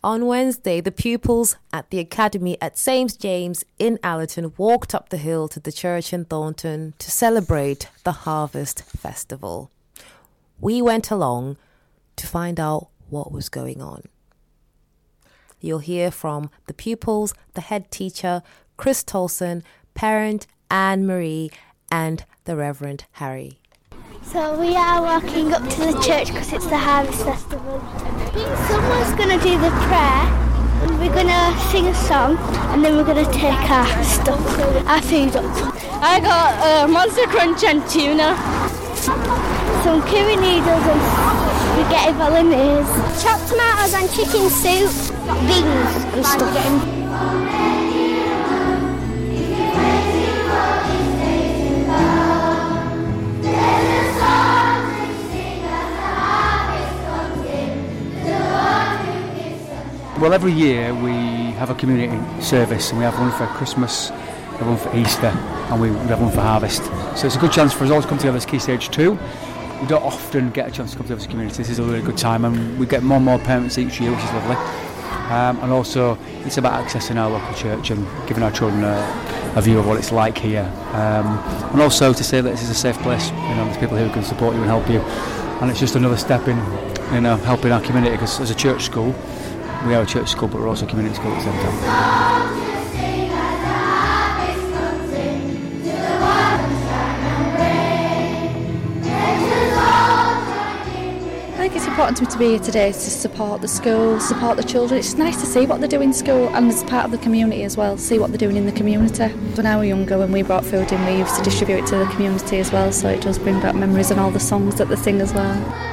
On Wednesday, the pupils at the Academy at St. James in Allerton walked up the hill to the church in Thornton to celebrate the Harvest Festival. We went along to find out what was going on. You'll hear from the pupils, the head teacher, Chris Tolson, parent Anne-Marie, and the Reverend Harry. So we are walking up to the church because it's the Harvest Festival. I think someone's going to do the prayer, and we're going to sing a song, and then we're going to take our stuff, our food up. I got Monster Crunch and tuna. Some curry noodles and spaghetti bolognese. Chopped tomatoes and chicken soup, beans and stuff. Well, every year we have a community service, and we have one for Christmas, we have one for Easter, and we have one for Harvest. So it's a good chance for us all to come together as Key Stage 2. We don't often get a chance to come together as a community. This is a really good time, and we get more and more parents each year, which is lovely. And also, it's about accessing our local church and giving our children a view of what it's like here. And also to say that this is a safe place. You know, there's people here who can support you and help you. And it's just another step in, helping our community, because as a church school, we are a church school, but we're also a community school at the same time. I think it's important to me to be here today to support the school, support the children. It's nice to see what they do in school and as part of the community as well, see what they're doing in the community. When I was younger, when we brought food in, we used to distribute it to the community as well, so it does bring back memories and all the songs that they sing as well.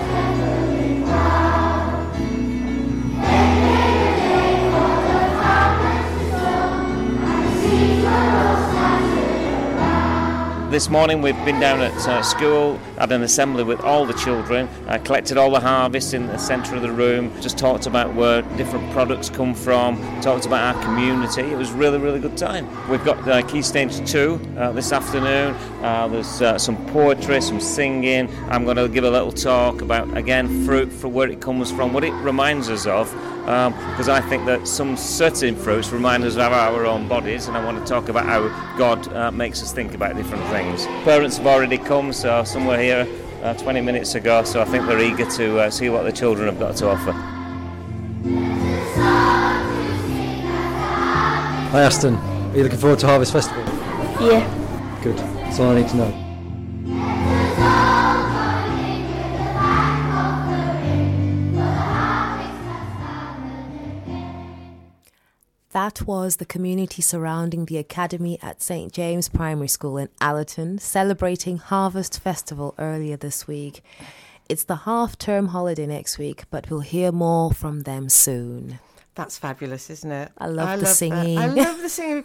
This morning we've been down at school, had an assembly with all the children, collected all the harvests in the centre of the room, just talked about where different products come from, talked about our community. It was really, really good time. We've got Key Stage 2 this afternoon. There's some poetry, some singing. I'm going to give a little talk about, again, fruit, for where it comes from, what it reminds us of, because I think that some certain fruits remind us of our own bodies, and I want to talk about how God makes us think about different things. Parents have already come, so some were here 20 minutes ago, so I think they're eager to see what the children have got to offer. Hi Aston, are you looking forward to Harvest Festival? Yeah. Good, that's all I need to know. That was the community surrounding the Academy at St. James Primary School in Allerton, celebrating Harvest Festival earlier this week. It's the half-term holiday next week, but we'll hear more from them soon. That's fabulous, isn't it? I love the singing. I love the singing.